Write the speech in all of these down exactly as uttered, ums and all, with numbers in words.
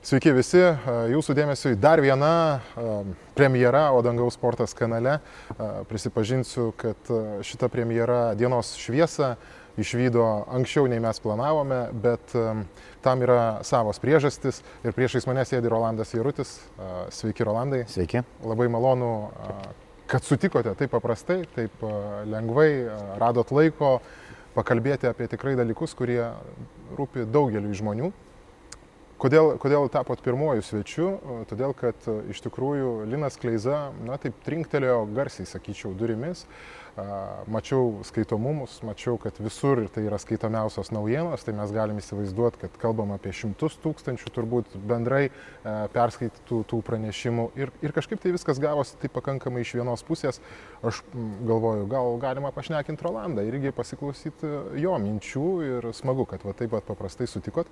Sveiki visi, jūsų dėmesiui dar viena premjera O Dangaus sportas kanale. Prisipažinsiu, kad šita premjera dienos šviesą išvydo anksčiau nei mes planavome, bet tam yra savos priežastis ir priešais mane sėdi Rolandas Jarutis. Sveiki, Rolandai. Sveiki. Labai malonu, kad sutikote taip paprastai, taip lengvai, radot laiko pakalbėti apie tikrai dalykus, kurie rūpi daugeliui žmonių. Kodėl, kodėl tapot pirmuoju svečiu? Todėl, kad iš tikrųjų Linas Kleiza, na taip, trinktelėjo garsiai, sakyčiau, durimis. Mačiau skaitomumus, mačiau, kad visur tai yra skaitomiausios naujienos, tai mes galim įsivaizduoti, kad kalbam apie šimtus tūkstančių turbūt bendrai perskaitytų tų pranešimų. Ir, ir kažkaip tai viskas gavosi taip pakankamai iš vienos pusės. Aš galvoju, gal galima pašnekinti Rolandą irgi pasiklausyti jo minčių ir smagu, kad va taip pat paprastai sutikot.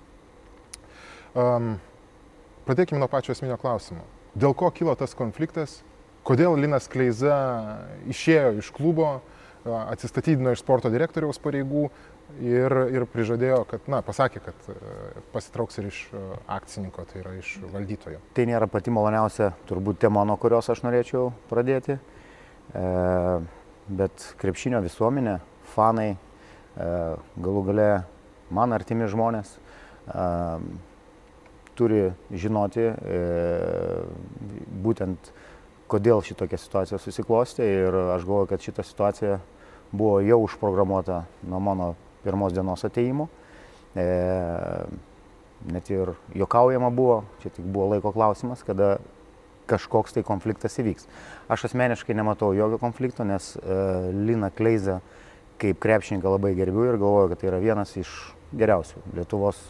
Um, pradėkime nuo pačio esminio klausimo. Dėl ko kilo tas konfliktas? Kodėl Linas Kleiza išėjo iš klubo, atsistatydino iš sporto direktoriaus pareigų ir, ir prižadėjo, kad, na, pasakė, kad pasitrauks ir iš akcininko, tai yra iš valdytojo. Tai nėra pati maloniausia turbūt tema, nuo kurios aš norėčiau pradėti. E, bet krepšinio visuomenė, fanai, e, galų gale man artimi žmonės, e, turi žinoti e, būtent kodėl šitokia situacija susiklostė ir aš galvoju, kad šita situacija buvo jau užprogramuota nuo mano pirmos dienos atėjimo. E, net ir juokaujama buvo, čia tik buvo laiko klausimas, kada kažkoks tai konfliktas įvyks. Aš asmeniškai nematau jokio konflikto, nes e, Liną Kleizą kaip krepšininką labai gerbiu ir galvoju, kad tai yra vienas iš geriausių Lietuvos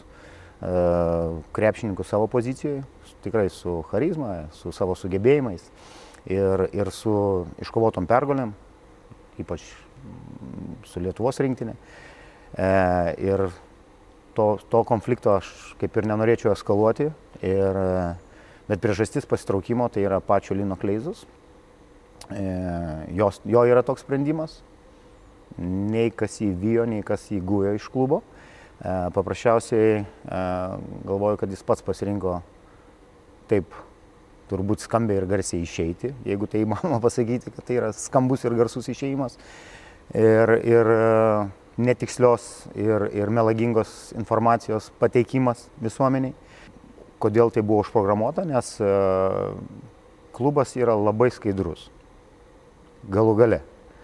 krepšininkų savo pozicijoje, tikrai su charizma, su savo sugebėjimais ir, ir su iškovotom pergalėm, ypač su Lietuvos rinktinė. E, ir to, to konflikto aš kaip ir nenorėčiau eskaluoti, ir, bet priežastis pasitraukimo tai yra pačio Lino Kleizos. E, jos, jo yra toks sprendimas, nei kas jį vijo, nei kas jį gujo iš klubo. Paprasčiausiai galvoju, kad jis pats pasirinko taip turbūt skambiai ir garsiai išeiti, jeigu tai įmanoma pasakyti, kad tai yra skambus ir garsus išėjimas ir, ir netikslios ir, ir melagingos informacijos pateikimas visuomeniai. Kodėl tai buvo užprogramuota? Nes klubas yra labai skaidrus, galų gale.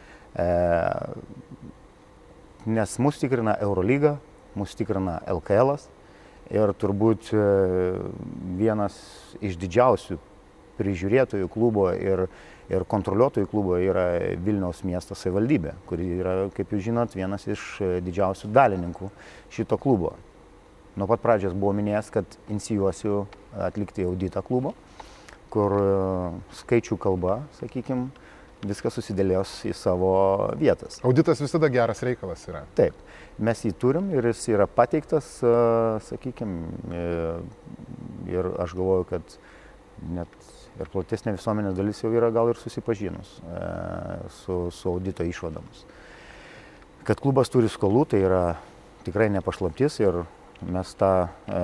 Nes mus tikrina Eurolyga, mus tikrina L K L-as ir turbūt vienas iš didžiausių prižiūrėtojų klubo ir, ir kontroliuotojų klubo yra Vilniaus miesto savivaldybė, kuri yra, kaip jūs žinot, vienas iš didžiausių dalininkų šito klubo. Nuo pat pradžios buvo minėjęs, kad inicijuosiu atlikti auditą klubo, kur skaičių kalba, sakykime, viskas susidėlios į savo vietas. Auditas visada geras reikalas yra. Taip. Mes jį turim ir jis yra pateiktas, sakykime, ir aš galvoju, kad net ir platesnė visuomenės dalis jau yra gal ir susipažinus su, su audito išvadomis. Kad klubas turi skolų, tai yra tikrai ne paslaptis ir mes tą e,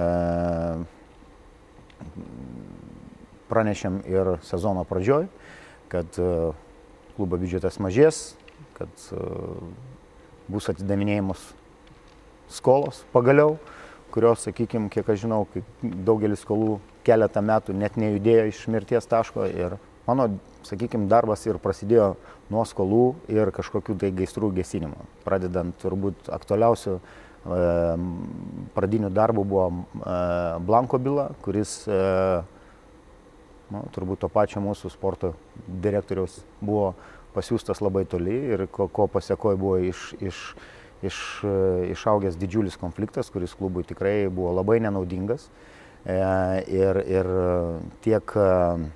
pranešėm ir sezono pradžioj, kad e, klubo biudžetas mažės, kad e, bus atidavinėjimus skolos pagaliau, kurios, sakykime, kiek aš žinau, daugelis skolų keletą metų net nejudėjo iš mirties taško ir mano, sakykime, darbas ir prasidėjo nuo skolų ir kažkokių tai gaisrų gesinimo. Pradedant turbūt aktualiausių e, pradinių darbų buvo e, Blanko byla, kuris e, nu, turbūt to pačio mūsų sporto direktoriaus buvo pasiūstas labai toli ir ko, ko pasiekoje buvo iš, iš, iš, išaugęs didžiulis konfliktas, kuris klubui tikrai buvo labai nenaudingas. E, ir, ir tiek e,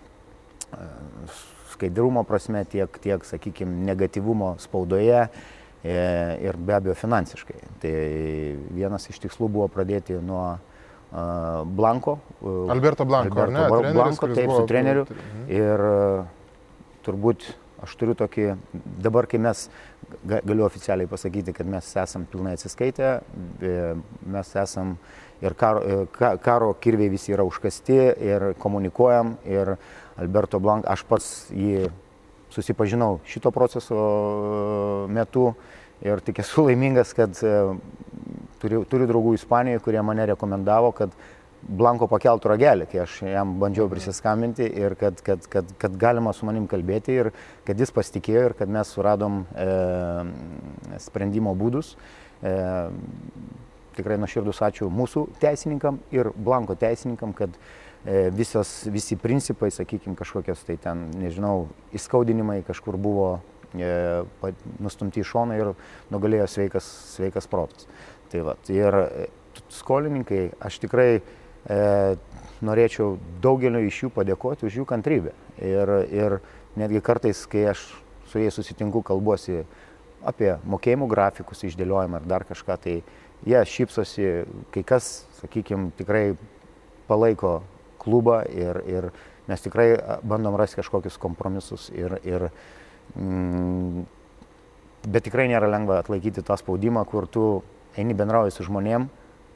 skaidrumo prasme, tiek, tiek sakykime, negatyvumo spaudoje e, ir be abejo finansiškai. Tai vienas iš tikslų buvo pradėti nuo e, Blanko. Alberto Blanko, Alberto ar ne? Blanko, taip, su treneriu. Ir turbūt Aš turiu tokį, dabar kai mes, galiu oficialiai pasakyti, kad mes esam pilnai atsiskaitę, mes esam ir karo, karo kirviai visi yra užkasti ir komunikuojam ir Alberto Blanc, aš pats jį susipažinau šito proceso metu ir tik esu laimingas, kad turiu, turiu draugų Ispanijoje, kurie mane rekomendavo, kad Blanko pakeltų ragelį, kai aš jam bandžiau prisiskambinti ir kad, kad, kad, kad galima su manim kalbėti ir kad jis pasitikėjo ir kad mes suradom e, sprendimo būdus. E, tikrai nuoširdus ačiū mūsų teisininkam ir Blanko teisininkam, kad e, visos, visi principai, sakykime, kažkokios tai ten, nežinau, įskaudinimai kažkur buvo e, nustumti į šoną ir nugalėjo sveikas, sveikas protas. Tai va, ir skolininkai, aš tikrai E, norėčiau daugeliu iš jų padėkoti už jų kantrybę. Ir, ir netgi kartais, kai aš su jais susitinku, kalbuosi apie mokėjimų grafikus, išdėliojimą ar dar kažką, tai jie šypsosi, kai kas, sakykime, tikrai palaiko klubą ir, ir mes tikrai bandom rasti kažkokius kompromisus. Ir, ir, mm, bet tikrai nėra lengva atlaikyti tą spaudimą, kur tu eini bendrauji su žmonėm.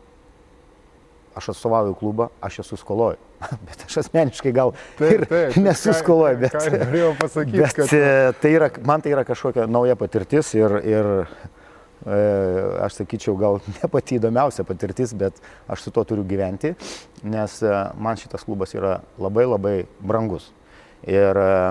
Aš atstovauju klubą, aš esu skoloju, bet aš asmeniškai gal taip, ir taip, nesu skoloju, bet, ką, ką pasakyti, bet kad... tai yra, man tai yra kažkokia nauja patirtis ir, ir e, aš sakyčiau, gal ne pati įdomiausia patirtis, bet aš su to turiu gyventi, nes e, man šitas klubas yra labai labai brangus. Ir e,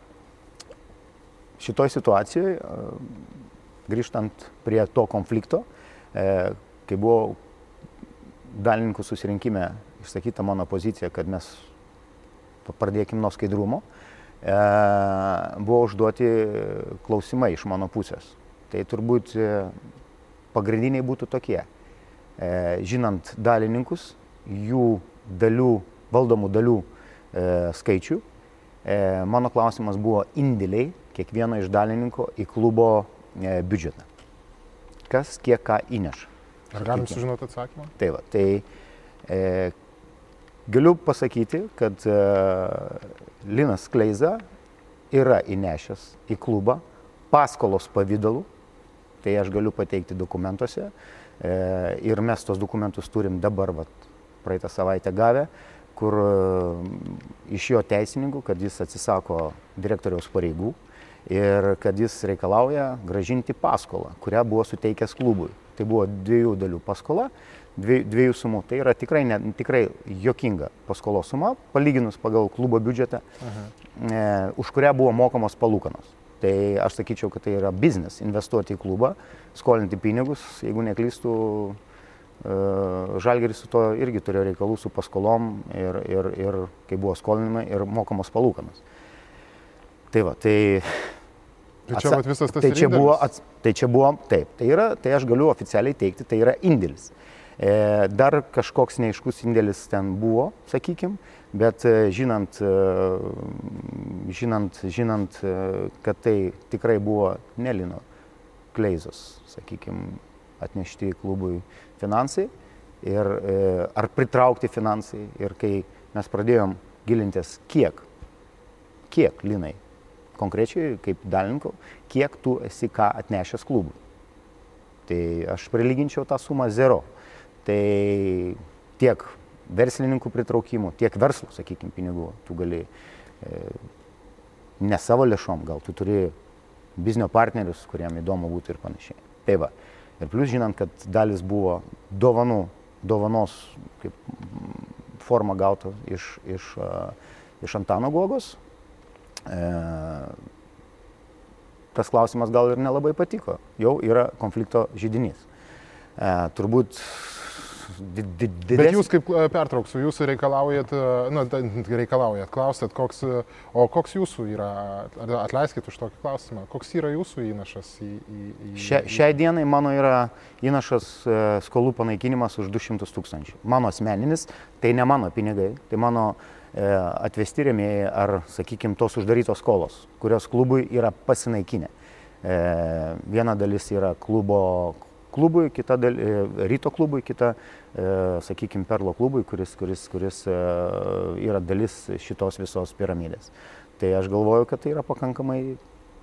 šitoj situacijoje, e, grįžtant prie to konflikto, e, kai buvo dalininkų susirinkime išsakyta mano pozicija, kad mes pradėkim nuo skaidrumo, e, buvo užduoti klausimai iš mano pusės. Tai turbūt e, pagrindiniai būtų tokie. E, žinant dalininkus, jų dalių, valdomų dalių e, skaičių, e, mano klausimas buvo indėliai kiekvieno iš dalininko į klubo e, biudžetą. Kas kiek ką įneša. Ar galim sužinoti atsakymą? Tai va, tai e, galiu pasakyti, kad e, Linas Kleiza yra įnešęs į klubą paskolos pavidalu, tai aš galiu pateikti dokumentuose e, ir mes tos dokumentus turim dabar, va, praeitą savaitę gavę, kur e, iš jo teisininkų, kad jis atsisako direktoriaus pareigų ir kad jis reikalauja gražinti paskolą, kurią buvo suteikęs klubui. Tai buvo dviejų dalių paskola, dviejų, dviejų sumų. Tai yra tikrai, ne, tikrai jokinga paskolos suma, palyginus pagal klubo biudžetą, e, už kurią buvo mokamos palūkanos. Tai aš sakyčiau, kad tai yra biznis, investuoti į klubą, skolinti pinigus. Jeigu neklystų, e, Žalgiris su to irgi turėjo reikalų su paskolom ir, ir, ir kai buvo skolinimai ir mokamos palūkanos. Tai va, tai... Tai čia vat visas tas tai čia indėlis? buvo, ats, tai čia buvo, taip, tai yra, tai aš galiu oficialiai teikti, tai yra indėlis. E, dar kažkoks neaiškus indėlis ten buvo, sakykim, bet e, žinant, e, žinant, žinant, e, kad tai tikrai buvo ne Lino Kleizos, sakykim, atnešti klubui finansai ir e, ar pritraukti finansai ir kai mes pradėjom gilintis, kiek, kiek Linai, konkrečiai kaip dalininko, kiek tu esi ką atnešęs klubui. Tai aš prilyginčiau tą sumą zero. Tai tiek verslininkų pritraukimų, tiek verslo, sakykime, pinigų tu gali e, ne savo lėšom, gal tu turi biznio partnerius, kuriem įdomu būtų ir panašiai. Tai va. Ir plus žinant, kad dalis buvo dovanų, dovanos kaip forma gauta iš, iš, iš Antano Guogos, E, tas klausimas gal ir nelabai patiko, jau yra konflikto židinys. E, turbūt did, did, didesnį... Bet jūs kaip pertrauksiu, jūs reikalaujat, nu, reikalaujat, klausėt, koks, o koks jūsų yra, atleiskit už tokį klausimą, koks yra jūsų įnašas į... į, į... Šia, šiai dienai mano yra įnašas skolų panaikinimas už du šimtus tūkstančių. Mano asmeninis, tai ne mano pinigai, tai mano atvesti rėmėjai ar, sakykime, tos uždarytos skolos, kurios klubui yra pasinaikinę. E, viena dalis yra klubo, klubui, kita dalis, Ryto klubui, kita, e, sakykime, Perlo klubui, kuris, kuris, kuris e, yra dalis šitos visos piramidės. Tai aš galvoju, kad tai yra pakankamai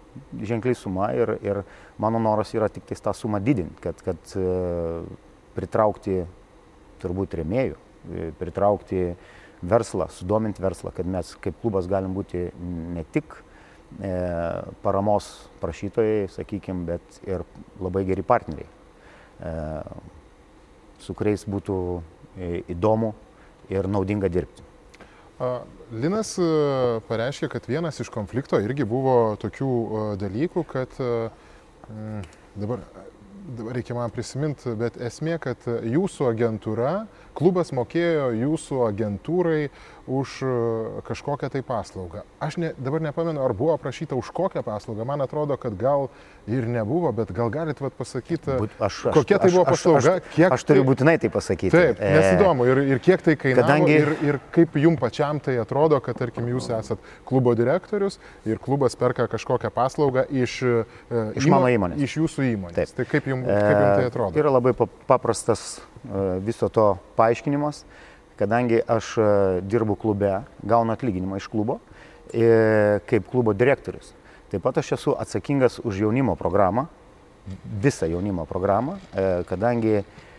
ženkliai suma ir, ir mano noras yra tik tais tą sumą didinti, kad, kad pritraukti turbūt rėmėjų, pritraukti verslą, sudominti verslą, kad mes kaip klubas galim būti ne tik e, paramos prašytojai, sakykime, bet ir labai geri partneriai, e, su kuriais būtų įdomu ir naudinga dirbti. Linas pareiškė, kad vienas iš konflikto irgi buvo tokių dalykų, kad dabar, dabar reikia man prisiminti, bet esmė, kad jūsų agentūra, klubas mokėjo jūsų agentūrai už kažkokią tai paslaugą. Aš ne, dabar nepamenu, ar buvo aprašyta už kokią paslaugą. Man atrodo, kad gal ir nebuvo, bet gal galit vat pasakyti, aš, aš, kokia tai buvo paslauga. Aš, aš, aš, aš turiu tai, būtinai tai pasakyti. Taip, nes įdomu, ir, ir kiek tai kainavo, kadangi... ir, ir kaip jums pačiam tai atrodo, kad, tarkim, jūs esat klubo direktorius ir klubas perka kažkokią paslaugą iš, iš įmo, mano įmonės. Iš jūsų įmonės. Taip. Tai kaip jums, kaip jums tai atrodo? Tai yra labai paprastas viso to paaiškinimas. Kadangi aš dirbu klube, gaunu atlyginimą iš klubo kaip klubo direktorius. Taip pat aš esu atsakingas už jaunimo programą, visą jaunimo programą, kadangi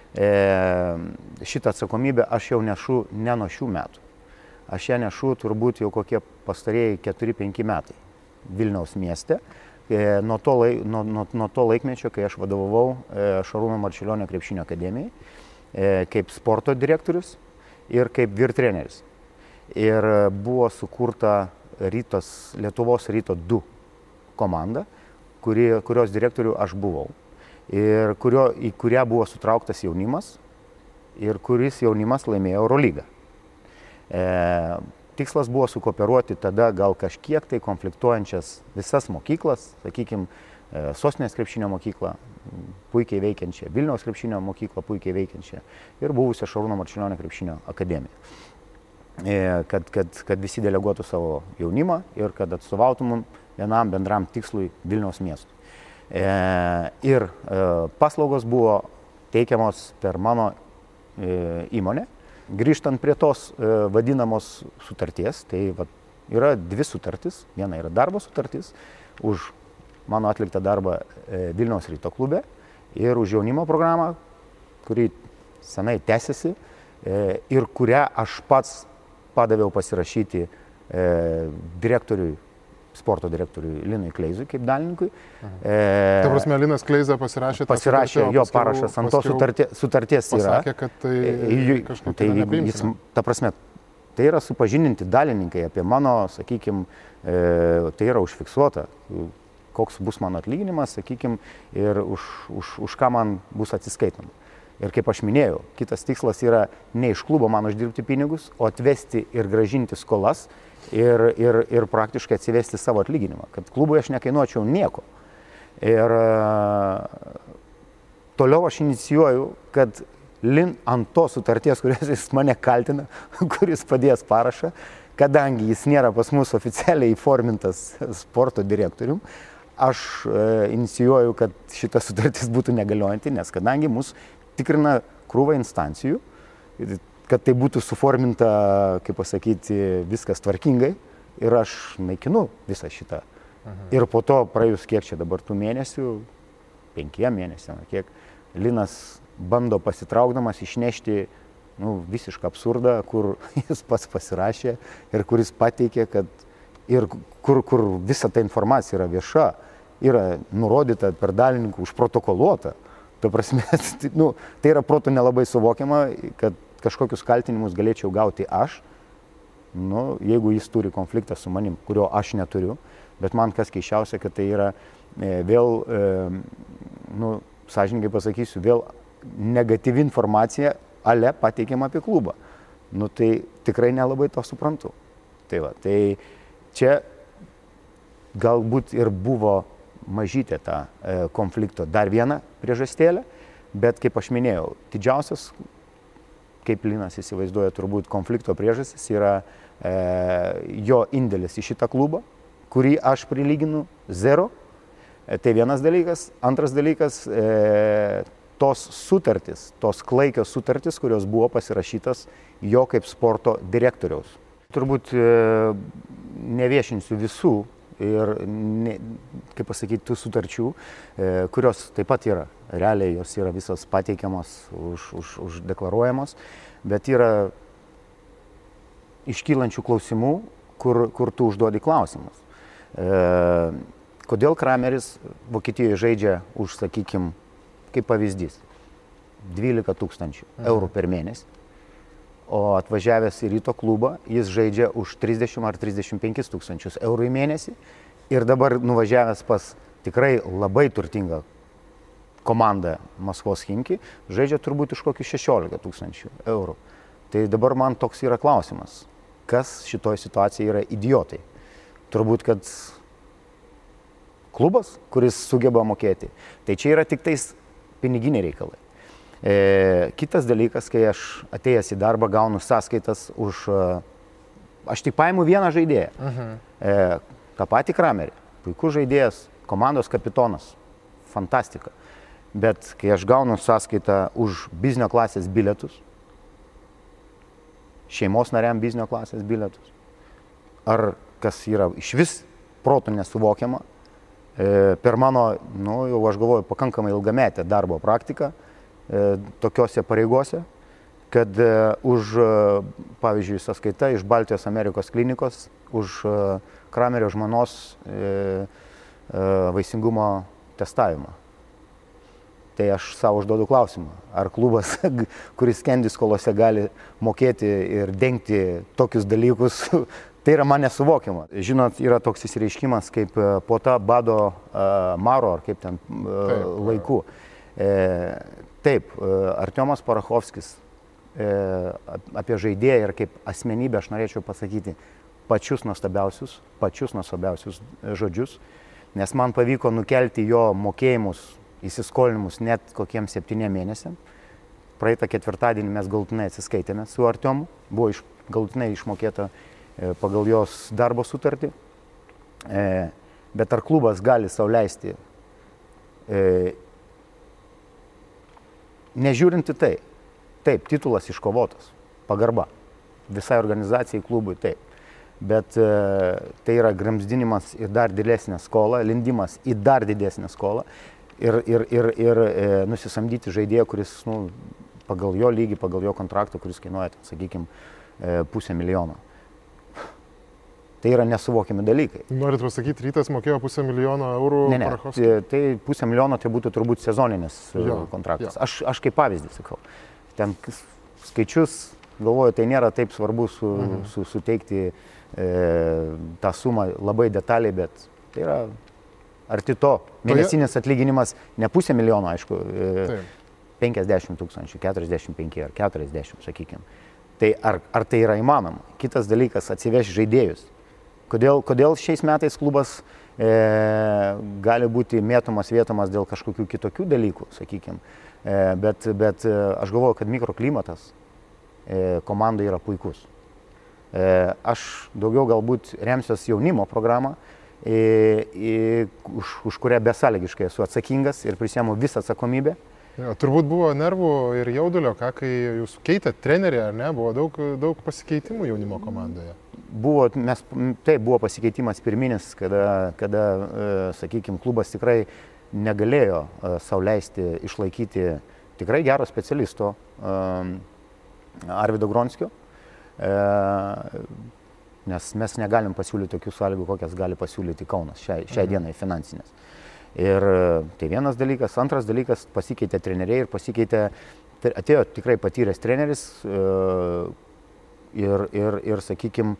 šitą atsakomybę aš jau nešu ne nuo šių metų. Aš ją nešu turbūt jau kokie pastarėjai keturi penki metai Vilniaus mieste. Nuo to, laik, nuo, nuo, nuo to laikmečio, kai aš vadovavau Šarūno Marčiulionio krepšinio akademijai kaip sporto direktorius ir kaip vyr treneris. Ir buvo sukurta rytos, Lietuvos ryto du komanda, kuri, kurios direktorių aš buvau. Ir kurio, į kurią buvo sutrauktas jaunimas ir kuris jaunimas laimėjo Eurolygą. E, tikslas buvo sukooperuoti tada gal kažkiek tai konfliktuojančias visas mokyklas, sakykime, Sostinės krepšinio mokyklą, puikiai veikiančią, Vilniaus krepšinio mokyklą, puikiai veikiančią ir buvusią Šarūno Marčiulionio krepšinio akademiją. Kad, kad, kad visi deleguotų savo jaunimą ir kad atstovautumėm vienam bendram tikslui Vilniaus miestui. Ir paslaugos buvo teikiamos per mano įmonę. Grįžtant prie tos vadinamos sutarties, tai va, yra dvi sutartis. Viena yra darbo sutartis už mano atliktą darbą Vilniaus ryto klube ir už jaunimo programą, kuri senai tęsiasi ir kurią aš pats padaviau pasirašyti direktoriui, sporto direktoriui Linui Kleizui kaip dalininkui. E, Ta prasme, Linas Kleiza pasirašė tą pasirašė sutartį, jo parašas ant tos sutarties, sutarties yra. Pasakė, kad tai kažkaip tai nepriimtina. Ta prasme, tai yra supažindinti dalininkai apie mano, sakykime, tai yra užfiksuota, koks bus mano atlyginimas, sakykime, ir už, už, už ką man bus atsiskaitoma. Ir kaip aš minėjau, kitas tikslas yra ne iš klubo man uždirbti pinigus, o atvesti ir gražinti skolas ir, ir, ir praktiškai atsivesti savo atlyginimą, kad klubui aš nekainuočiau nieko. Ir toliau aš inicijuoju, kad Lin ant tos sutarties, kurias jis mane kaltina, kuris padės parašą, kadangi jis nėra pas mus oficialiai įformintas sporto direktorium, aš e, inicijuoju, kad šita sutartis būtų negaliojanti, nes kadangi mus tikrina krūva instancijų, kad tai būtų suforminta, kaip pasakyti, viskas tvarkingai ir aš naikinu visą šitą. Aha. Ir po to praėjus kiek čia dabar tų mėnesių, penkiem mėnesiam, kiek Linas bando pasitraukdamas išnešti nu, visišką absurdą, kur jis pats pasirašė ir kuris pateikė, kad ir kur, kur visa ta informacija yra vieša, yra nurodyta per dalininkų, užprotokoluota. Ta prasme, nu, tai yra protu nelabai suvokiama, kad kažkokius kaltinimus galėčiau gauti aš, nu, jeigu jis turi konfliktą su manim, kurio aš neturiu, bet man kas keisčiausia, kad tai yra e, vėl, e, nu, sąžininkai pasakysiu, vėl negatyvi informacija ale pateikiama apie klubą. Nu tai tikrai nelabai to suprantu. Tai va, tai čia galbūt ir buvo mažytė ta e, konflikto dar viena priežastėlė, bet kaip aš minėjau, didžiausias, kaip Linas įsivaizduoja, turbūt konflikto priežastis yra e, jo indėlis į šitą klubą, kurį aš prilyginu zero. E, tai vienas dalykas. Antras dalykas, e, tos sutartys, tos klaikios sutartys, kurios buvo pasirašytas jo kaip sporto direktoriaus. Turbūt e, neviešinsiu visų ir, ne, kaip pasakyti, tų sutarčių, e, kurios taip pat yra. Realiai jos yra visos pateikiamos, už, už, uždeklaruojamos, bet yra iškylančių klausimų, kur, kur tu užduodi klausimus. E, kodėl Krameris Vokietijoje žaidžia už, sakykime, kaip pavyzdys, dvylika tūkstančių eurų per mėnesį, o atvažiavęs į Ryto klubą jis žaidžia už trisdešimt ar trisdešimt penkis tūkstančius eurų į mėnesį ir dabar nuvažiavęs pas tikrai labai turtingą komandą Maskvos Chimki žaidžia turbūt už kokius šešiolika tūkstančių eurų. Tai dabar man toks yra klausimas, kas šitoje situacijoje yra idiotai. Turbūt, kad klubas, kuris sugeba mokėti, tai čia yra tik tais piniginiai reikalai. E, kitas dalykas, kai aš atėjęs į darbą gaunu sąskaitas už... Aš tik paimu vieną žaidėją. Uh-huh. E, tą patį Kramerį. Puikus žaidėjas, komandos kapitonas. Fantastika. Bet kai aš gaunu sąskaitą už biznio klasės bilietus, šeimos nariam biznio klasės bilietus, ar kas yra iš vis protų nesuvokiama, e, per mano, nu, jau aš galvoju, pakankamai ilgametę darbo praktiką, tokiose pareigose, kad už, pavyzdžiui, sąskaita iš Baltijos Amerikos klinikos, už Kramerio žmonos vaisingumo testavimą. Tai aš savo užduodu klausimą, ar klubas, kuris skendi skolose, gali mokėti ir dengti tokius dalykus, tai yra man nesuvokiama. Žinot, yra toks įsireiškimas kaip po tą bado maro, ar kaip ten laikų. Taip, Artiomas Parachovskis apie žaidėją ir kaip asmenybę aš norėčiau pasakyti pačius nuostabiausius, pačius nuostabiausius žodžius, nes man pavyko nukelti jo mokėjimus, įsiskolinimus net kokiems septyniem mėnesiam. Praeitą ketvirtadienį mes galutinai atsiskaitėme su Artiomu, buvo iš, galutinai išmokėta pagal jos darbo sutartį, bet ar klubas gali sau leisti, nežiūrinti tai, taip, titulas iškovotas, pagarba, visai organizacijai, klubui, taip, bet e, tai yra gramzdinimas į dar didesnę skolą, lindimas į dar didesnę skolą ir, ir, ir, ir e, nusisamdyti žaidėją, kuris, nu, pagal jo lygį, pagal jo kontraktą, kuris kainuoja, sakykime, e, pusę milijono. Tai yra nesuvokiami dalykai. Norit pasakyti, Rytas mokėjo pusę milijono eurų ne, ne, Parachovskiui? Tai pusę milijono tai būtų turbūt sezoninis jo, kontraktas. Jo. Aš, aš kaip pavyzdį sakau. Ten skaičius, galvoju, tai nėra taip svarbu su, mhm. su, suteikti e, tą sumą labai detaliai, bet tai yra arti to. Mėnesinis atlyginimas ne pusę milijono, aišku, e, penkiasdešimt tūkstančių, keturiasdešimt penki ar keturiasdešimt, sakykime. Tai ar, ar tai yra įmanoma? Kitas dalykas, atsivežti žaidėjus. Kodėl, kodėl šiais metais klubas e, gali būti mėtomas vietomas dėl kažkokių kitokių dalykų, sakykime. E, bet, bet aš galvoju, kad mikroklimatas e, komandai yra puikus. E, aš daugiau galbūt remsiuos jaunimo programą, e, e, už, už kurią besąlygiškai esu atsakingas ir prisiemu visą atsakomybę. Ja, turbūt buvo nervų ir jaudulio, ką, kai jūs keitėt trenerį, ar ne? Buvo daug, daug pasikeitimų jaunimo komandoje. Buvo, mes, taip, buvo pasikeitimas pirminis, kada, kada e, sakykime, klubas tikrai negalėjo e, sau leisti išlaikyti tikrai gero specialisto e, Arvydo Gronskio, e, nes mes negalim pasiūlyti tokių sąlygų, kokias gali pasiūlyti Kaunas šiai, šiai mhm. dienai finansinės. Ir tai vienas dalykas. Antras dalykas, pasikeitė treneriai ir pasikeitė, atėjo tikrai patyręs treneris e, ir, ir, ir sakykime,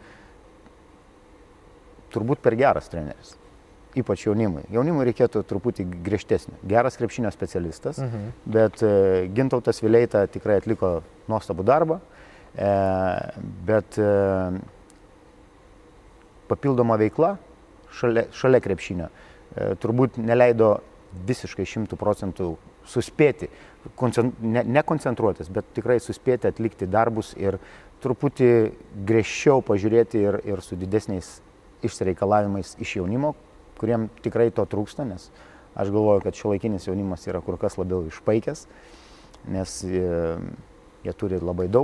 turbūt per geras treneris, ypač jaunimui. Jaunimui reikėtų truputį griežtesnio. Geras krepšinio specialistas, mhm. bet e, Gintautas Vileita tikrai atliko nuostabų darbą, e, bet e, papildoma veikla šalia, šalia krepšinio e, turbūt neleido visiškai šimtų procentų suspėti, ne, ne koncentruotis, bet tikrai suspėti atlikti darbus ir truputį griežčiau pažiūrėti ir, ir su didesniais išsireikalavimais iš jaunimo, kuriem tikrai to trūksta, nes aš galvoju, kad šiuolaikinis jaunimas yra kur kas labiau išpaikęs, nes jie, jie turi labai daug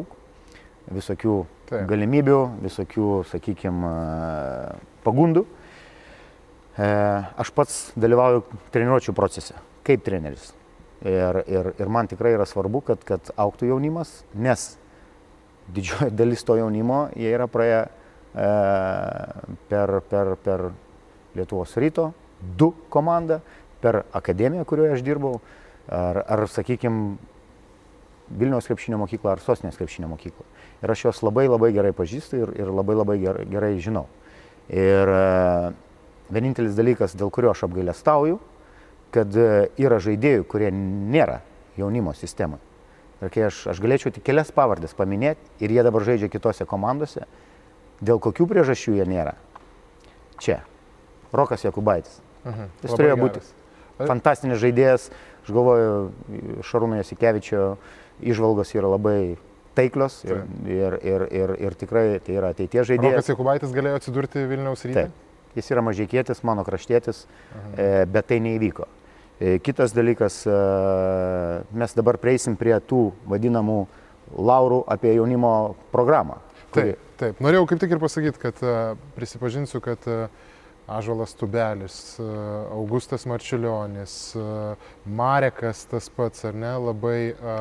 visokių Taip. galimybių, visokių, sakykime, pagundų. Aš pats dalyvauju treniruočių procese, kaip treneris. Ir, ir, ir man tikrai yra svarbu, kad, kad augtų jaunimas, nes didžioji dalis to jaunimo, jie yra praėję e, per, per, per Lietuvos Ryto, du komandą, per akademiją, kurioje aš dirbau, ar, ar sakykime, Vilniaus krepšinio mokyklą, ar Sostinės krepšinio mokyklą. Ir aš juos labai labai gerai pažįstu ir, ir labai labai gerai, gerai žinau. Ir e, vienintelis dalykas, dėl kurio aš apgailestauju, kad yra žaidėjų, kurie nėra jaunimo sistemai. Ir kai aš, aš galėčiau tik kelias pavardės paminėti ir jie dabar žaidžia kitose komandose, dėl kokių priežasčių jie nėra. Čia. Rokas Jakubaitis. Mhm, Jis turėjo būti fantastinis žaidėjas. Aš galvoju, Šarūno Jasikevičio įžvalgos yra labai taiklios ir, ir, ir, ir, ir tikrai tai yra ateities žaidėjas. Rokas Jakubaitis galėjo atsidurti Vilniaus Ryte? Taip. Jis yra mažeikietis, mano kraštietis, mhm. bet tai neįvyko. Kitas dalykas, mes dabar prieisim prie tų vadinamų laurų apie jaunimo programą. Kuri... Taip, taip. Norėjau kaip tik ir pasakyti, kad prisipažinsiu, kad Ąžuolas Tubelis, Augustas Marčiulionis, Marekas tas pats, ar ne, labai...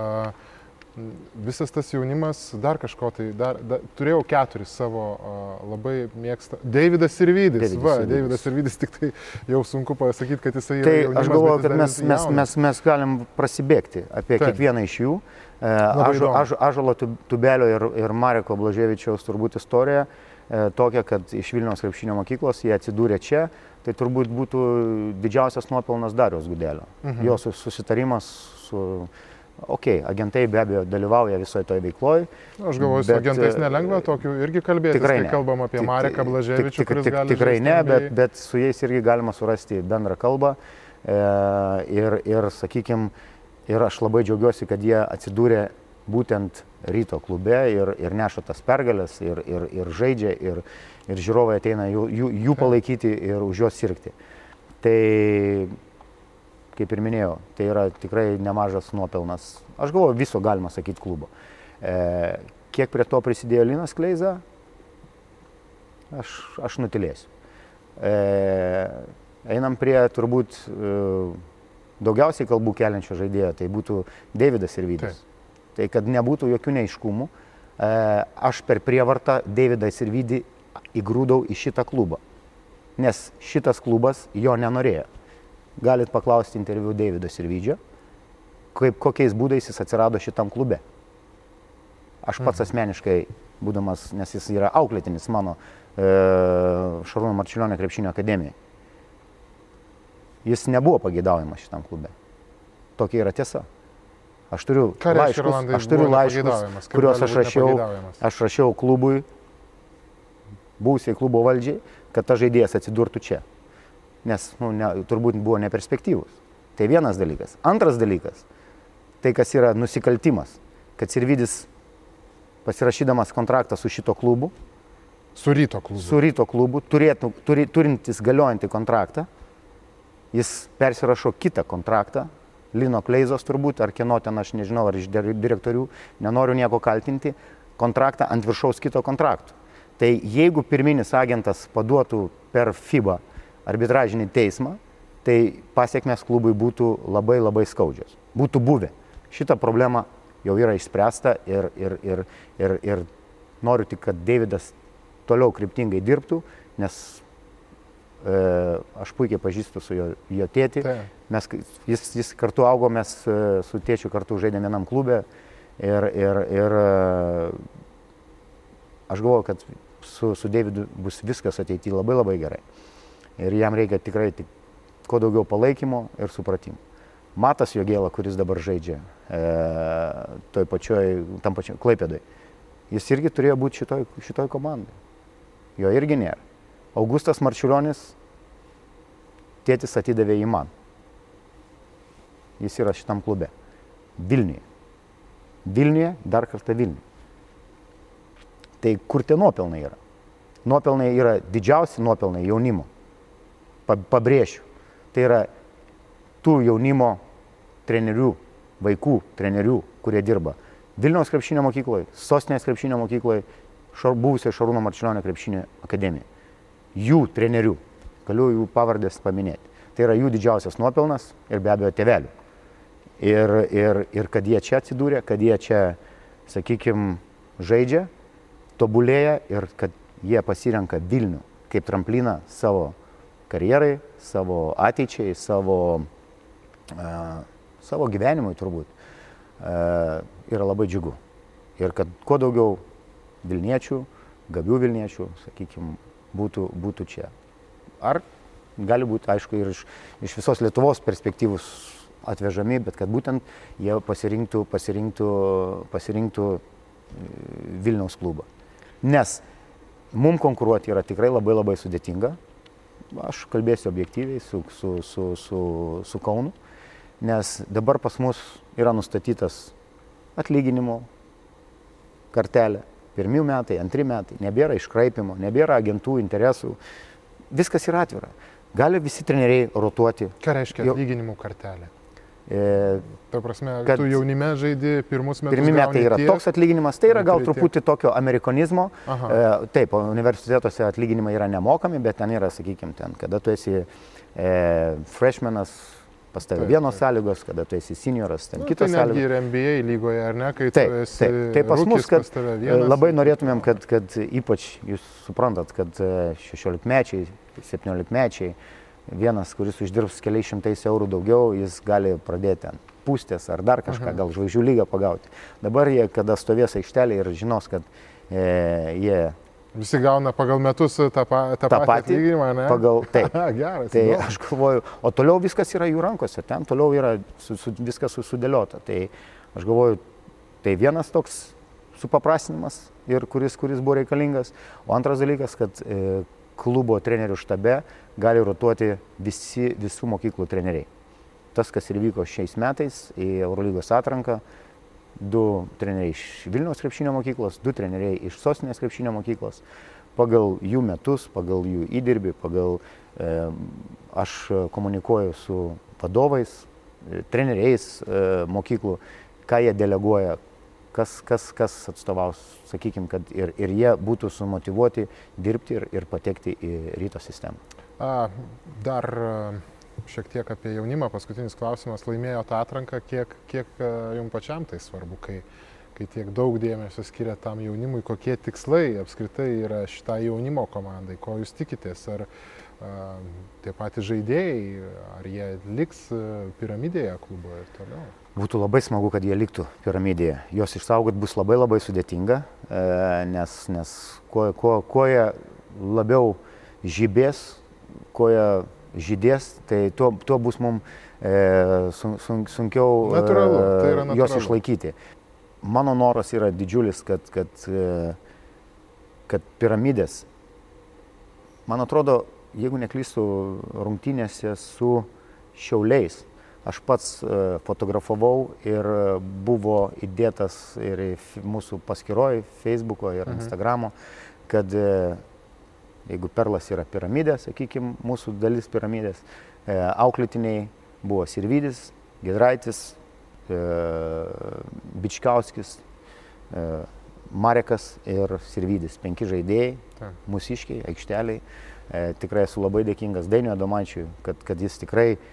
Visas tas jaunimas dar kažko tai, dar, dar, turėjau keturis savo uh, labai mėgsta. Deividas Sirvydis, Deividas va, Sirvydis. Deividas Sirvydis, tik tai jau sunku pasakyti, kad jisai yra tai jaunimas. Aš galvoju, kad mes, mes, jaunas. mes, mes galim prasibėgti apie Taip. kiekvieną iš jų. Ažo, Ažo, Ąžuolo Tubelio ir, ir Mareko Blaževičiaus turbūt istorija e, tokia, kad iš Vilniaus krepšinio mokyklos jie atsidūrė čia, tai turbūt būtų didžiausias nuopelnas Dariaus Gudelio. Mhm. Jo susitarimas su... Ok, agentai be abejo dalyvauja visoje toje veikloje. Aš galvoju, su agentais nelengva tokių irgi kalbėtis, kai ne. kalbam apie tik, Mareką Blaževičių, tik, kuris tik, gali tikrai ne, žaisti, bet, bet su jais irgi galima surasti bendrą kalbą. E, ir, ir, sakykime, ir aš labai džiaugiuosi, kad jie atsidūrė būtent Ryto klube ir, ir neša tas pergalės, ir, ir, ir žaidžia, ir, ir žiūrovai ateina jų, jų, jų palaikyti ir už juos sirgti. Tai... Kaip ir minėjau, tai yra tikrai nemažas nuopelnas. Aš galvoju, viso galima sakyti klubo. E, kiek prie to prisidėjo Linas Kleiza, aš, aš nutilėsiu. E, einam prie turbūt e, daugiausiai kalbų keliančio žaidėjo, tai būtų Deividas Sirvydis. Tai. tai kad nebūtų jokių neaiškumų, e, aš per prievartą Deividą Sirvydį įgrūdau į šitą klubą. Nes šitas klubas jo nenorėjo. Galit paklausti interviu Deivido Sirvydžio, kaip, kokiais būdais jis atsirado šitam klube. Aš pats asmeniškai, būdamas, nes jis yra auklėtinis mano e, Šarūno Marčiulionio krepšinio akademijai, jis nebuvo pageidaujamas šitam klube. Tokia yra tiesa. Aš turiu Ką reiškia, laiškus, Rolandai, aš turiu laiškus kuriuos aš rašiau, aš rašiau klubui, buvusiai klubo valdžiai, kad tas žaidėjas atsidurtų čia. Nes nu, ne, turbūt buvo neperspektyvus. Tai vienas dalykas. Antras dalykas, tai kas yra nusikaltimas, kad Sirvydis pasirašydamas kontraktą su šito klubu, su Ryto klubu, su Ryto klubu turėtų, turi, turintis galiojantį kontraktą, jis persirašo kitą kontraktą, Lino Kleizos turbūt, ar kieno ten, aš nežinau, ar iš direktorių, nenoriu nieko kaltinti, kontraktą ant viršaus kito kontrakto. Tai jeigu pirminis agentas paduotų per FIBA arbitražinį teismą, tai pasiekmes klubui būtų labai labai skaudžios. Būtų buvę. Šita problema jau yra išspręsta ir, ir, ir, ir, ir noriu tik, kad Deividas toliau kryptingai dirbtų, nes e, aš puikiai pažįstu su jo, jo tėtį. Mes, jis, jis kartu augo, mes e, su tėčiu kartu žaidėm vienam klube ir, ir, ir e, aš galvoju, kad su, su Deividu bus viskas ateityje labai labai gerai. Ir jam reikia tikrai tik kuo daugiau palaikymo ir supratimo. Matas Jogėla, kuris dabar žaidžia e, toj pačioj, tam pačioj Klaipėdoj, jis irgi turėjo būti šitoj, šitoj komandai. Jo irgi nėra. Augustas Marčiulionis, tėtis atidavė jį man. Jis yra šitam klube. Vilniuje. Vilniuje, dar kartą Vilniuje. Tai kur tie nuopelnai yra? Nuopelnai yra didžiausi nuopelnai jaunimo. Pabrėšiu, tai yra tų jaunimo trenerių, vaikų trenerių, kurie dirba Vilniaus krepšinio mokykloje, Sostinės krepšinio mokykloje, šar, buvusioje Šarūno Marčiulionio krepšinio akademijoje. Jų trenerių. galiu jų pavardės paminėti. Tai yra jų didžiausias nuopelnas ir be abejo tėvelių. Ir, ir, ir kad jie čia atsidūrė, kad jie čia, sakykime, žaidžia, tobulėja ir kad jie pasirenka Vilnių kaip trampliną savo karjerai, savo ateičiai, savo, uh, savo gyvenimui turbūt, uh, yra labai džiugu. Ir kad kuo daugiau Vilniečių, gabių Vilniečių, sakykime, būtų, būtų čia. Ar gali būti, aišku, ir iš, iš visos Lietuvos perspektyvus atvežami, bet kad būtent jie pasirinktų, pasirinktų, pasirinktų Vilniaus klubą. Nes mums konkuruoti yra tikrai labai labai sudėtinga. Aš kalbėsiu objektyviai su, su, su, su, su Kaunu, nes dabar pas mus yra nustatytas atlyginimo kartelė. Pirmi metai, antri metai, nebėra iškraipimo, nebėra agentų interesų. Viskas yra atvira. Gali visi treneriai rotuoti. Ką reiškia atlyginimų kartelė? E, Ta prasme, kad tu jaunime žaidi pirmus metus. Pirmi metai yra tiek, toks atlyginimas, tai yra gal tiek. truputį tokio amerikonizmo. Aha. E, taip, universitetuose atlyginimai yra nemokami, bet ten yra, sakykime, ten, kada tu esi e, freshmanas, pas tave taip, vienos taip. sąlygos, kada tu esi senioras, ten nu, kitos tai sąlygos. Netgi ir N B A lygoje, ar ne, kai taip, tu esi taip, taip, pas mus, kad pas vienas, labai norėtumėm, kad, kad ypač jūs suprantat, kad šešiolikmečiai, septyniolikmečiai, vienas, kuris uždirbs keliais šimtais eurų daugiau, jis gali pradėti ten pūstės ar dar kažką, gal žvaigždžių lygą pagauti. Dabar jie, kada stovės aikštelė ir žinos, kad e, jie... Visi gauna pagal metus tą, pa, tą, tą patį atlyginimą, ne? Pagal, taip. Geras. Tai įdomu. Aš galvoju, o toliau viskas yra jų rankose, ten toliau yra su, su, viskas sudėliota. Tai aš galvoju, tai vienas toks supaprastinimas, ir kuris, kuris buvo reikalingas. O antras dalykas, kad e, klubo trenerių štabe gali rotuoti visi, visų mokyklų treneriai. Tas, kas ir vyko šiais metais į Eurolygos atranką, du treneriai iš Vilniaus krepšinio mokyklos, du treneriai iš Sostinės krepšinio mokyklos. Pagal jų metus, pagal jų įdirbį, pagal e, aš komunikuoju su vadovais, e, treneriais e, mokyklų, ką jie deleguoja, kas, kas, kas atstovaus, sakykime, kad ir, ir jie būtų sumotyvuoti dirbti ir, ir patekti į ryto sistemą. A, dar šiek tiek apie jaunimą, paskutinis klausimas, laimėjo tą atranką, kiek, kiek jums pačiam tai svarbu, kai, kai tiek daug dėmesio skiria tam jaunimui, kokie tikslai apskritai yra šitą jaunimo komandai, ko jūs tikitės, ar a, tie patys žaidėjai, ar jie liks piramidėje klubo ir toliau? Būtų labai smagu, kad jie liktų piramidėje. Jos išsaugot bus labai labai sudėtinga, nes, nes kuo, kuo, kuo jie labiau žibės, kuo jie žydės, tai tuo, tuo bus mums e, sun, sun, sunkiau natūralu, tai yra natūralu. Juos išlaikyti. Mano noras yra didžiulis, kad, kad, e, kad piramidės, man atrodo, jeigu neklystu, rungtynėse su Šiauliais, aš pats e, fotografavau ir buvo įdėtas ir į mūsų paskyroj, Facebooko ir mhm. Instagramo, kad e, jeigu perlas yra piramidė, sakykime, mūsų dalis piramidės, e, auklėtiniai buvo Sirvydis, Giedraitis, e, Bičkauskis, e, Marekas ir Sirvydis. Penki žaidėjai, Ta. mūsiškiai, aikšteliai. E, tikrai esu labai dėkingas Dainiui Adomaičiui, kad, kad jis tikrai e,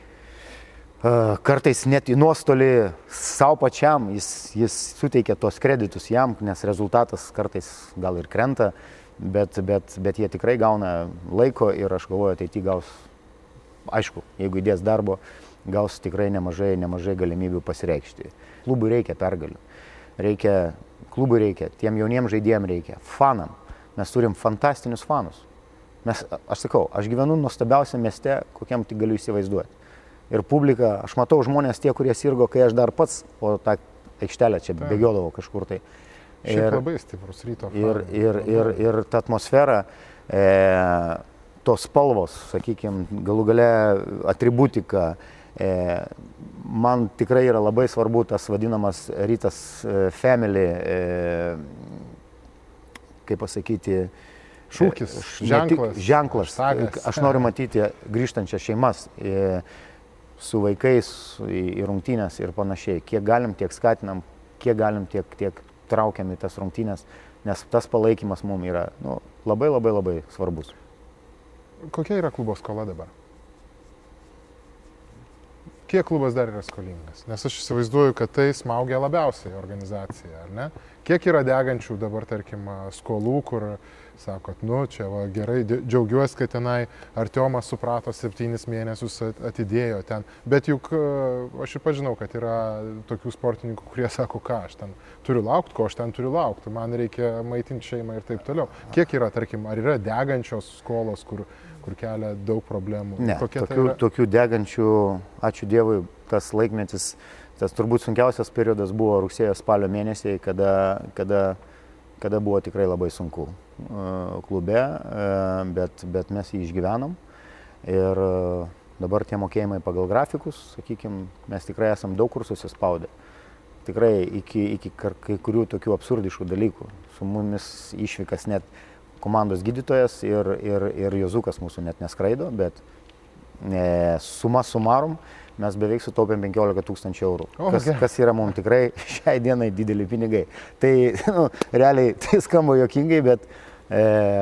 kartais net į nuostolį savo pačiam, jis, jis suteikia tos kreditus jam, nes rezultatas kartais gal ir krenta. Bet, bet, bet jie tikrai gauna laiko ir aš galvoju, ateityje gaus, aišku, jeigu įdės darbo, gaus tikrai nemažai, nemažai galimybių pasireikšti. Klubui reikia pergalių, reikia, klubui reikia, tiem jauniems žaidėjams reikia, fanam. Mes turim fantastinius fanus. Mes, aš sakau, aš gyvenu nuostabiausiam mieste, kokiam tik galiu įsivaizduoti. Ir publika, aš matau žmonės tie, kurie sirgo, kai aš dar pats po tą aikštelę čia Ta. bėgiodavau kažkur tai. Šiaip labai stiprus ryto fanai. Ir, ir, ir, ir ta atmosfera, e, tos spalvos, sakykime, galų gale atributika, e, man tikrai yra labai svarbu tas vadinamas rytas family, e, kaip pasakyti, šūkis, ženklas. Ženklas. Aš noriu matyti grįžtančias šeimas e, su vaikais į, į rungtynes ir panašiai. Kiek galim, tiek skatinam, kiek galim, tiek, tiek traukiam į tas rungtynės, nes tas palaikymas mums yra nu, labai labai labai svarbus. Kokia yra klubo skola dabar? Kiek klubas dar yra skolingas? Nes aš įsivaizduoju, kad tai smaugia labiausiai organizaciją, ar ne? Kiek yra degančių dabar, tarkim, skolų, kur sakot, nu, čia va, gerai, džiaugiuosi, kad tenai Artiomas suprato, septynis mėnesius atidėjo ten. Bet juk aš ir pažinau, kad yra tokių sportininkų, kurie sako, ką aš ten turiu laukti, ko aš ten turiu laukti, man reikia maitinti šeimą ir taip toliau. Kiek yra, tarkim, ar yra degančios skolos, kur, kur kelia daug problemų? Ne, Kokia tokių, tai yra? tokių degančių, ačiū Dievui, tas laikmetis, tas turbūt sunkiausias periodas buvo rugsėjo spalio mėnesiai, kada, kada, kada buvo tikrai labai sunku klube, bet, bet mes jį išgyvenom. Ir dabar tie mokėjimai pagal grafikus, sakykime, mes tikrai esam daug kur susispaudę. Tikrai iki, iki kai kurių tokių absurdiškų dalykų. Su mumis išvykas net komandos gydytojas ir, ir, ir Jozukas mūsų net neskraido, bet e, suma sumarum mes beveik sutaupėm penkiolika tūkstančių eurų, kas, kas yra mums tikrai šiai dienai dideli pinigai. Tai nu, realiai tai skamba juokingai, bet e,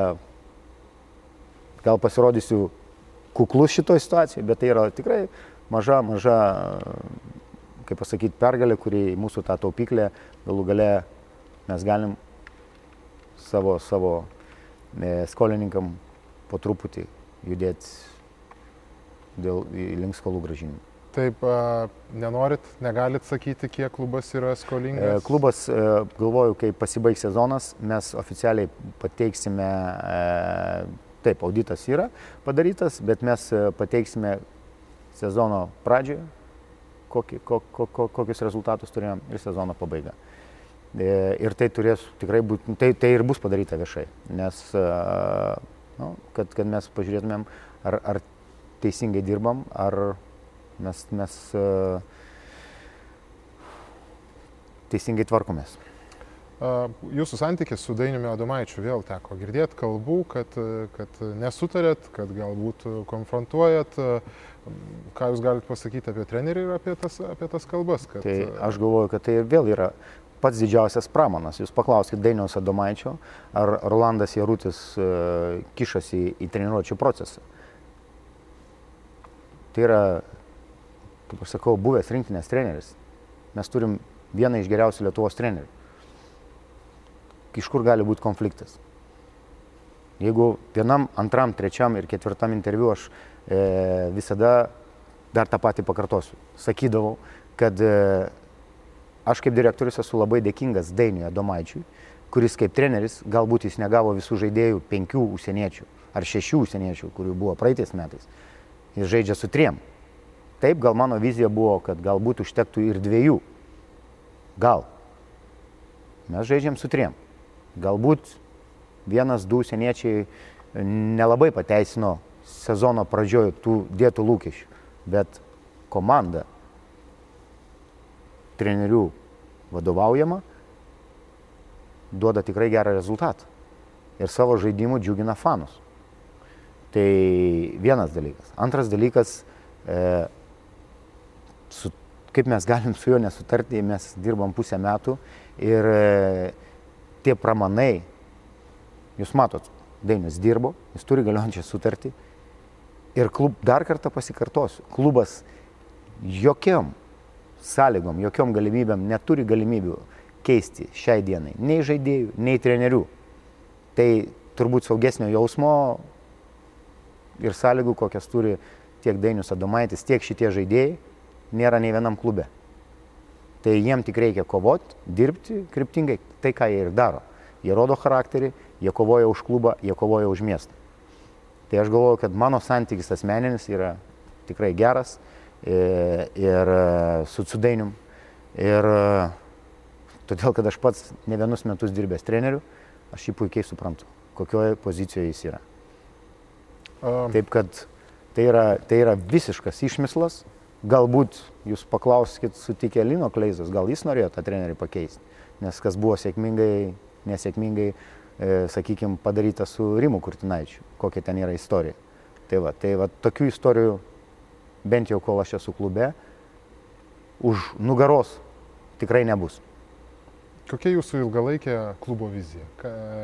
gal pasirodysiu kuklus šitoj situacijai, bet tai yra tikrai maža, maža, kaip pasakyti, pergalė, kuri mūsų tą taupyklę galų gale mes galim savo, savo e, skolininkam po truputį judėti dėl link skolų grąžinimo. Taip, nenorit, negalit sakyti, kiek klubas yra skolingas? Klubas, galvoju, kai pasibaigs sezonas, mes oficialiai pateiksime, taip, auditas yra padarytas, bet mes pateiksime sezono pradžioje, kokį, ko, ko, ko, kokius rezultatus turėjom ir sezono pabaiga. Ir tai turės tikrai būti, tai, tai ir bus padaryta viešai, nes nu, kad, kad mes pažiūrėtumėm, ar, ar teisingai dirbam, ar mes, mes uh, teisingai tvarkomės. Uh, jūsų santykis su Dainiumi Adomaičiu vėl teko girdėti kalbų, kad, kad nesutarėt, kad galbūt konfrontuojat. Ką jūs galite pasakyti apie trenerį ir apie tas, apie tas kalbas? Kad... Tai aš galvoju, kad tai vėl yra pats didžiausias pramanas. Jūs paklauskite Dainiaus Adomaičio, ar Rolandas Jarutis uh, kišasi į, į treniruočių procesą. Tai yra, kaip aš sakau, buvęs rinktinės treneris. Mes turim vieną iš geriausių Lietuvos trenerių. Iš kur gali būti konfliktas? Jeigu vienam, antram, trečiam ir ketvirtam interviu aš e, visada dar tą patį pakartosiu. Sakydavau, kad e, aš kaip direktorius esu labai dėkingas Dainiui Adomaičiui, kuris kaip treneris, galbūt jis negavo visų žaidėjų penkių užsieniečių ar šešių užsieniečių, kurių buvo praeitais metais. Jis žaidžia su triem. Taip, gal mano vizija buvo, kad galbūt užtektų ir dviejų. Gal. Mes žaidžiam su triem. Galbūt vienas, du užsieniečiai nelabai pateisino sezono pradžioje tų dėtų lūkesčių, bet komanda trenerių vadovaujama duoda tikrai gerą rezultatą ir savo žaidimu džiugina fanus. Tai vienas dalykas. Antras dalykas, e, su, kaip mes galim su juo nesutarti, mes dirbam pusę metų ir e, tie pramanai, jūs matot, Dainius dirbo, jis turi galiojančią sutartį ir klub, dar kartą pasikartosiu, klubas jokiom sąlygom, jokiom galimybėm neturi galimybių keisti šiai dienai nei žaidėjų, nei trenerių. Tai turbūt saugesnio jausmo ir sąlygų, kokias turi tiek Dainius Adomaitis, tiek šitie žaidėjai, nėra nei vienam klube. Tai jiem tik reikia kovoti, dirbti kryptingai, tai ką jie ir daro. Jie rodo charakterį, jie kovoja už klubą, jie kovoja už miestą. Tai aš galvoju, kad mano santykis asmeninis yra tikrai geras ir, ir su, su Dainium. Ir todėl, kad aš pats ne vienus metus dirbęs treneriu, aš jį puikiai suprantu, kokioje pozicijoje jis yra. Um. Taip, kad tai yra, tai yra visiškas išmislas. Galbūt jūs paklauskit sutikę Lino Kleizos, gal jis norėjo tą trenerį pakeisti, nes kas buvo sėkmingai, nesėkmingai, e, sakykime, padaryta su Rimu Kurtinaičiu, kokia ten yra istorija. Tai va, tai va, tokių istorijų, bent jau kol aš esu klube, už nugaros tikrai nebus. Kokia jūsų ilgalaikė klubo vizija? Ka,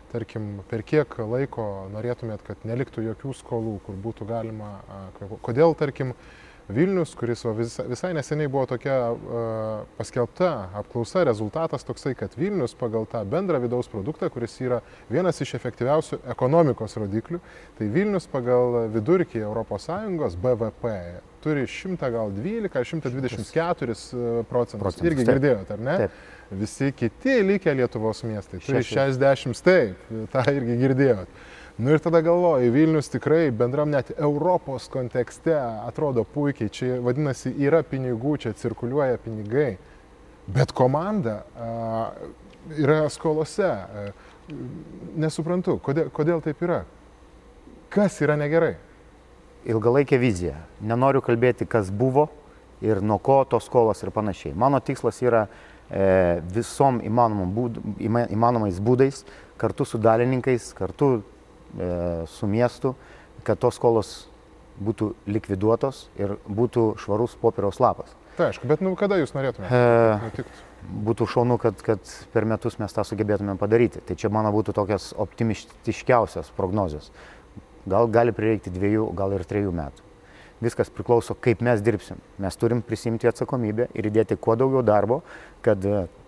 tarkim, per kiek laiko norėtumėt, kad neliktų jokių skolų, kur būtų galima, kodėl, tarkim, Vilnius, kuris visai, visai neseniai buvo tokia uh, paskelbta apklausa, rezultatas toksai, kad Vilnius pagal tą bendrą vidaus produktą, kuris yra vienas iš efektyviausių ekonomikos rodiklių, tai Vilnius pagal vidurkį Europos Sąjungos B V P turi šimtą gal dvylika ar šimtą dvidešimt keturis procentus. Irgi girdėjot, ar ne? Taip. Visi kiti likę Lietuvos miestai turi šešiasdešimt, taip, tą irgi girdėjot. Nu ir tada galvoju, Vilnius tikrai bendram net Europos kontekste atrodo puikiai, čia vadinasi yra pinigų, čia cirkuliuoja pinigai, bet komanda a, yra skolose. A, nesuprantu, kodėl, kodėl taip yra? Kas yra negerai? Ilgalaikė vizija. Nenoriu kalbėti, kas buvo ir nuo ko tos skolos ir panašiai. Mano tikslas yra e, visom įmanomam būd, įmanomais būdais, kartu su dalininkais, kartu su miestu, kad tos skolos būtų likviduotos ir būtų švarus popieriaus lapas. Tai aišku, bet nu kada jūs norėtumėte? E, būtų šaunu, kad, kad per metus mes tą sugebėtumėm padaryti. Tai čia mano būtų tokios optimistiškiausios prognozijos. Gal gali prireikti dviejų, gal ir trejų metų. Viskas priklauso, kaip mes dirbsim. Mes turim prisimti atsakomybę ir įdėti kuo daugiau darbo, kad,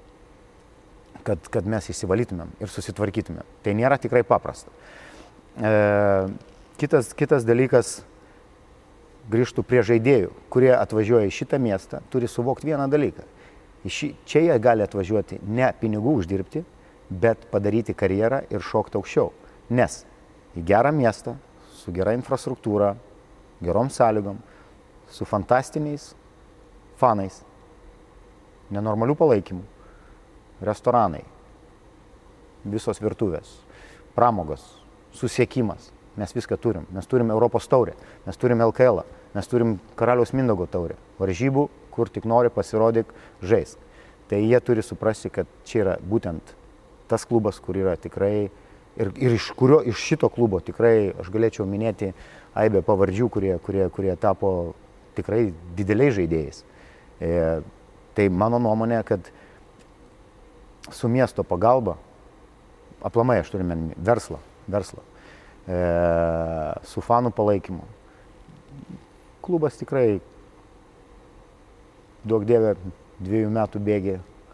kad, kad mes įsivalytumėm ir susitvarkytumėm. Tai nėra tikrai paprasta. E, kitas, kitas dalykas, grįžtų prie žaidėjų, kurie atvažiuoja į šitą miestą, turi suvokti vieną dalyką. Ši, čia jie gali atvažiuoti ne pinigų uždirbti, bet padaryti karjerą ir šokti aukščiau. Nes į gerą miestą, su gera infrastruktūra, gerom sąlygom, su fantastiniais fanais, nenormalių palaikymų, restoranai, visos virtuvės, pramogos, susiekimas. Mes viską turim. Mes turim Europos taurę, mes turim L K L, mes turim Karaliaus Mindaugo taurę. Varžybų, kur tik nori pasirodyk, žaisk. Tai jie turi suprasti, kad čia yra būtent tas klubas, kur yra tikrai, ir, ir iš, kurio, iš šito klubo tikrai aš galėčiau minėti aibę pavardžių, kurie, kurie, kurie tapo tikrai dideliais žaidėjais. E, tai mano nuomonė, kad su miesto pagalba, aplamai aš turime verslą, verslą, e, su fanų palaikymu. Klubas tikrai, duok dieve, dviejų metų bėgį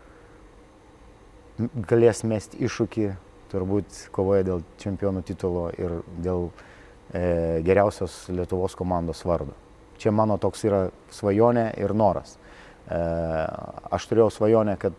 galės mesti iššūkį, turbūt kovoja dėl čempionų titulo ir dėl e, geriausios Lietuvos komandos vardo. Čia mano toks yra svajonė ir noras. E, aš turėjau svajonę, kad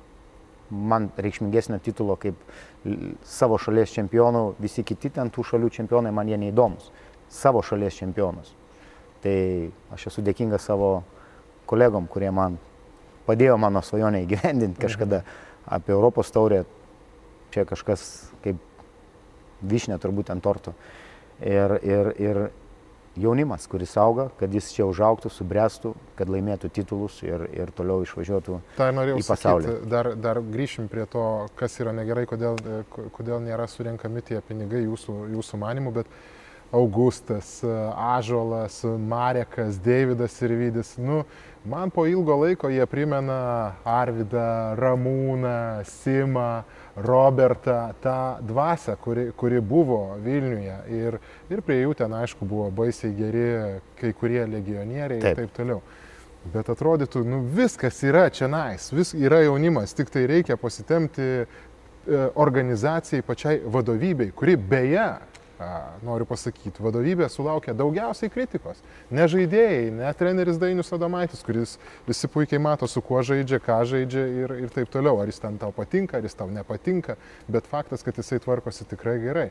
man reikšmingesnio titulo kaip savo šalies čempionų, visi kiti ten tų šalių čempionai man jie neįdomus. Savo šalies čempionus. Tai aš esu dėkingas savo kolegom, kurie man padėjo mano svajonę įgyvendinti kažkada apie Europos taurę. Čia kažkas kaip vyšnė turbūt ant torto. Ir, ir, ir jaunimas, kuris auga, kad jis čia užaugtų, subręstų, kad laimėtų titulus ir, ir toliau išvažiuotų į pasaulį. Sakyti, dar, dar grįšim prie to, kas yra negerai, kodėl, kodėl nėra surenkami tie pinigai jūsų, jūsų manimų, bet Augustas, Ąžuolas, Marekas, Deividas ir Vydis, nu, man po ilgo laiko jie primena Arvydą, Ramūną, Simą, Robertą, tą dvasią, kuri, kuri buvo Vilniuje. Ir, ir prie jų ten, aišku, buvo baisiai geri kai kurie legionieriai ir taip toliau. Bet atrodytų, nu viskas yra čia nais, vis yra jaunimas, tik tai reikia pasitemti e, organizacijai, pačiai vadovybei, kuri beje, a, noriu pasakyti, vadovybė sulaukia daugiausiai kritikos. Ne žaidėjai, ne treneris Dainius Adomaitis, kuris visi puikiai mato, su kuo žaidžia, ką žaidžia ir, ir taip toliau. Ar jis ten tau patinka, ar jis tau nepatinka, bet faktas, kad jisai tvarkosi tikrai gerai.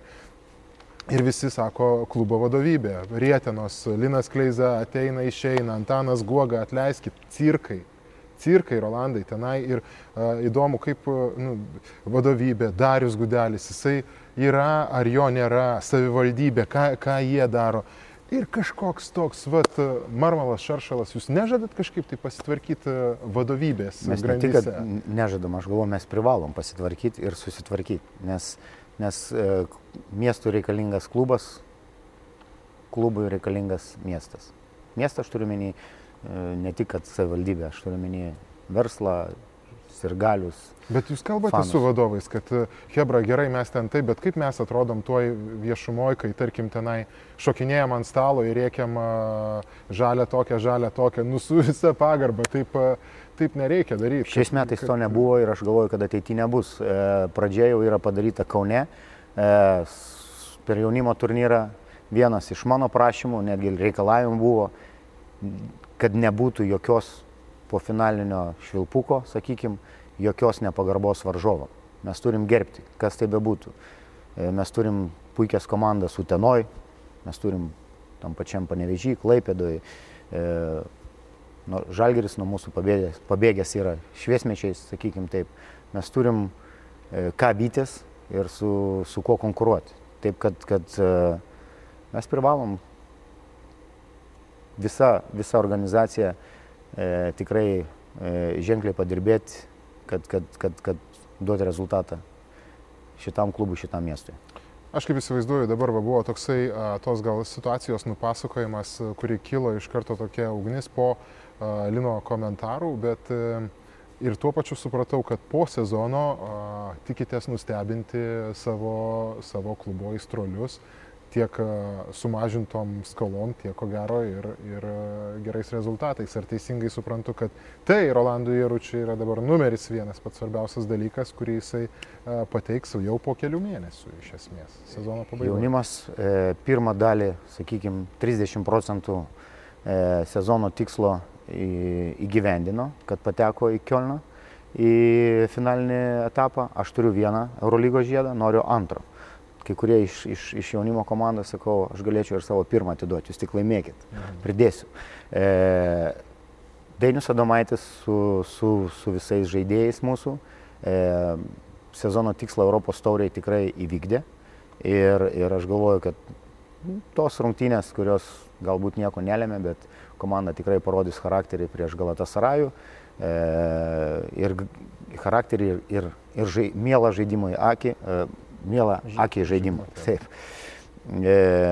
Ir visi sako klubo vadovybė. Rietenos, Linas Kleiza ateina, išeina, Antanas Guoga, atleiskit, cirkai. Cirkai, Rolandai, tenai ir uh, įdomu, kaip uh, nu, vadovybė, Darius Gudelis, jisai yra ar jo nėra, savivaldybė, ką, ką jie daro. Ir kažkoks toks, vat, Marmalas Šaršalas, jūs nežadat kažkaip tai pasitvarkyti vadovybės mes grandyse? Mes ne tik, kad nežadam, aš galvoju, mes privalom pasitvarkyti ir susitvarkyti, nes, nes e, miestui reikalingas klubas, klubui reikalingas miestas. Miestą aš turiu menį, e, ne tik, kad savivaldybė, aš turiu menį verslą, sirgalius, Bet jūs kalbate fanus. su vadovais, kad hebra gerai mes ten taip, bet kaip mes atrodom tuoj viešumoje, kai tarkim tenai šokinėjom ant stalo ir rėkiam žalę tokią, žalę tokią, nu su visa pagarba, taip, taip nereikia daryti. Šiais metais to nebuvo ir aš galvoju, kad ateityje nebus. Pradžia jau yra padaryta Kaune, per jaunimo turnyrą vienas iš mano prašymų, netgi reikalavimų buvo, kad nebūtų jokios po finalinio švilpuko, sakykime, jokios nepagarbos varžovam. Mes turim gerbti, kas tai bebūtų. Mes turim puikias komandas Utenoj, mes turim tam pačiam Panevėžy, Klaipėdoj. Nu, Žalgiris nuo mūsų pabėgęs, pabėgęs yra šviesmečiais, sakykime taip. Mes turim ką vytis ir su, su kuo konkuruoti. Taip, kad, kad mes privalom visa, visa organizacija e, tikrai e, ženkliai padirbėti, kad, kad, kad, kad duoti rezultatą šitam klubui, šitam miestui. Aš kaip įsivaizduoju, dabar va, buvo toksai a, tos gal situacijos nupasakojimas, kuri kilo iš karto tokia ugnis po a, Lino komentarų, bet e, ir tuo pačiu supratau, kad po sezono a, tikitės nustebinti savo, savo klubo aistruolius tiek sumažintom skolom, tiek ko gero ir, ir gerais rezultatais. Ar teisingai suprantu, kad tai Rolandui Jaručiui yra dabar numeris vienas pats svarbiausias dalykas, kurį jisai pateiks jau po kelių mėnesių iš esmės sezono pabaigoje? Jaunimas e, pirmą dalį, sakykime, trisdešimt procentų e, sezono tikslo į, įgyvendino, kad pateko į Kielną į finalinį etapą. Aš turiu vieną Eurolygos žiedą, noriu antro. Kai kurie iš, iš, iš jaunimo komandos, sakau, aš galėčiau ir savo pirmą atiduoti, jūs tik laimėkit, pridėsiu. E, Dainius Adomaitis su, su, su visais žaidėjais mūsų e, sezono tikslą Europos tauriai tikrai įvykdė ir, ir aš galvoju, kad tos rungtynės, kurios galbūt nieko nelėmė, bet komanda tikrai parodys charakterį prieš Galatasarajų e, ir charakterį ir, ir, ir žai, mielą žaidimą į akį. E, Mielą akį žaidimą. Taip. E,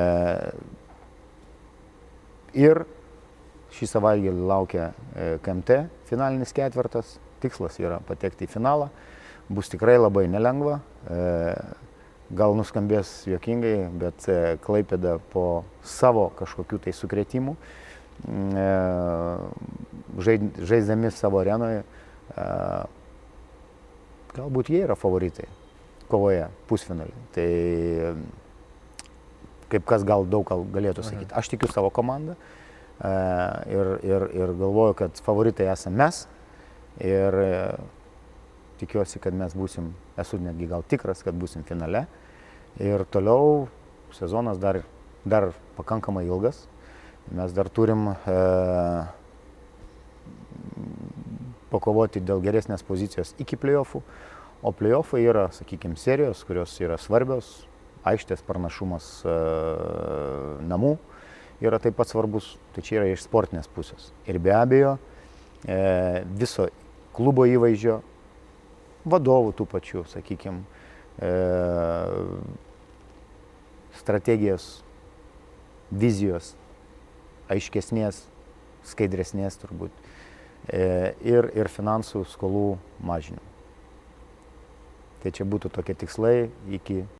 ir šį savaitgalį laukia K M T finalinis ketvirtas. Tikslas yra patekti į finalą. Bus tikrai labai nelengva. E, gal nuskambės juokingai, bet Klaipėda po savo kažkokių tai sukrėtimų, e, žaid, žaisdami savo arenoje, e, galbūt jie yra favoritai kovoje pusfinalį. Tai kaip kas gal daug gal galėtų sakyti. Aš tikiu savo komandą e, ir, ir, ir galvoju, kad favoritai esame mes ir e, tikiuosi, kad mes būsim, esu netgi gal tikras, kad būsim finale ir toliau sezonas dar, dar pakankamai ilgas. Mes dar turim e, pakovoti dėl geresnės pozicijos iki play-offų. O play-offai yra, sakykime, serijos, kurios yra svarbios, aikštės pranašumas e, namų yra taip pat svarbus, tai čia yra iš sportinės pusės. Ir be abejo, e, viso klubo įvaizdžio, vadovų tų pačių, sakykime, e, strategijos, vizijos, aiškesnės, skaidresnės turbūt, e, ir, ir finansų skolų mažinimo. Tai čia būtų tokie tikslai iki